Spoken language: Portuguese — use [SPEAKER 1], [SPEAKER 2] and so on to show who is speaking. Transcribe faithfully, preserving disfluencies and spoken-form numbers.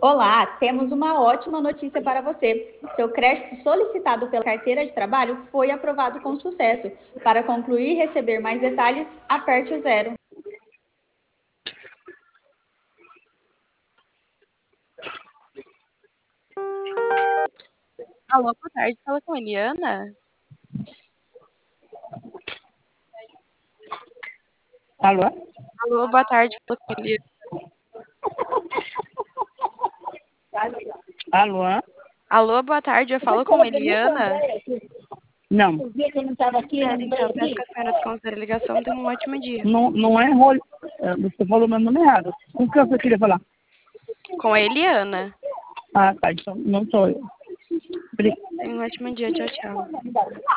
[SPEAKER 1] Olá, temos uma ótima notícia para você. Seu crédito solicitado pela carteira de trabalho foi aprovado com sucesso. Para concluir e receber mais detalhes, aperte o zero.
[SPEAKER 2] Alô, boa tarde. Fala com a Eliana.
[SPEAKER 3] Alô?
[SPEAKER 2] Alô, boa tarde. Fala com a Eliana.
[SPEAKER 3] Alô?
[SPEAKER 2] Alô, boa tarde. Eu falo com a Eliana.
[SPEAKER 3] Não.
[SPEAKER 2] Espera, então. Peço que a senhora desconsidere a ligação. Tenha um ótimo dia.
[SPEAKER 3] Não, não é rolo. Você falou meu nome errado. Com quem você queria falar?
[SPEAKER 2] Com a Eliana.
[SPEAKER 3] Ah, tá. Então não sou eu. Bri-
[SPEAKER 2] Tenha um ótimo dia. Tchau, tchau.